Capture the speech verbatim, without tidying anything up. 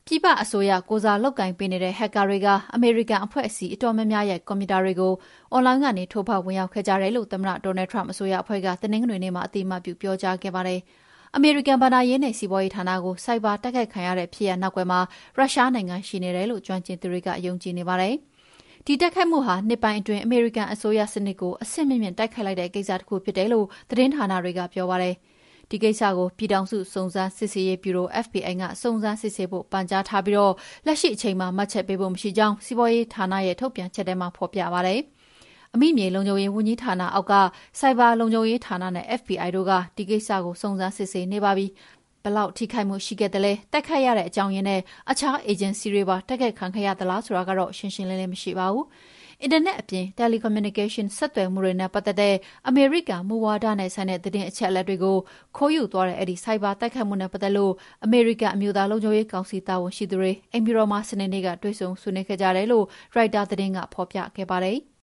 ပြည်ပအစိုးရကိုစားလုပ်ကိုင်ပေးနေတဲ့ဟက်ကာတွေကအမေရိကန်အဖွဲ့အစည်းအတော်များများရဲ့ကွန်ပျူတာတွေကိုအွန်လိုင်းကနေထိုးဖောက်ဝင်ရောက်ခဲ့ကြတယ်လို့သမ္မတဒေါ်နယ်ထရမ့်အစိုးရအဖွဲ့ကတနင်္ဂနွေနေ့မှာအသိအမှတ်ပြုပြောကြားခဲ့ပါတယ်။အမေရိကန်ဘဏ္ဍာရေးနဲ့စီးပွားရေးဌာနကိုစိုက်ဘာတိုက်ခိုက်ခံရတဲ့ဖြစ်ရပ်နောက်ကွယ်မှာရုရှားနိုင်ငံရှိနေတယ်လို့ကျွမ်းကျင်သူတွေကယုံကြည်နေပါတယ်။ဒီတိုက်ခိုက်မှုဟာနှစ်ပိုင်းအတွင်းအမေရိကန်အစိုးရစနစ်ကိုအဆင့်မြင့်မြင့်တိုက်ခိုက်လိုက်တဲ့ကိစ္စတစ်ခုဖြစ်တယ်လို့သတင်းဌာနတွေကပြောပါတယ်။ဒီကိစ္စကိုပြည်ထောင်စုစုံစမ်းစစ်ဆေးရေးဗျူရို F B I ကစုံစမ်းစစ်ဆေးဖို့ပန်ကြားထားပြီးလက်ရှိအချိန်မှာမှတ်ချက်ပေးဖို့မရှိကြောင်းစီးပွားရေးဌာနရဲ့ထုတ်ပြန်ချက်ထဲမှာဖော်ပြပါတယ်။အမိမြေလုံခြုံရေးဝန်ကြီးဌာနအောက်ကစိုက်ဘာလုံခြုံရေးဌာနနဲ့ F B I တို့ကဒီကိစ္စကိုစုံစမ်းစစ်ဆေးနေပါပြီ။ဘယ်လောက်ထိခိုက်မှုရှိခဲ့တယ်လဲတိုက်ခိုက်ရတဲ့အကြောင်းရင်းနဲ့အခြားအေဂျင်စီတွေပါတိုက်ခိုက်ခံခဲ့ရသလားဆိုတာကတော့ရှင်းရှင်းလင်းလင်းမရှိပါဘူး။အင်တာနက်အပြင် telecommunication ဆက်သွယ်မှုတွေနဲ့ပတ်သက်တဲ့အမေရိကန်မူဝါဒနဲ့ဆိုင်တဲ့သတင်းအချက်အလက်တွေကိုခိုးယူသွားတဲ့အဲဒီစိုက်ဘာတိုက်ခိုက်မှုနဲ့ပတ်သက်လို့အမေရိကန်အမျိုးသားလုံခြုံရေးကောင်စီတာဝန်ရှိသူတွေအိမ်ဖြူတော်မှာစနေနေ့ကတွေ့ဆုံဆွေးနွေးခဲ့ကြတယ်လို့ရိုက်တာသတင်းကဖော်ပြခဲ့ပါတယ်။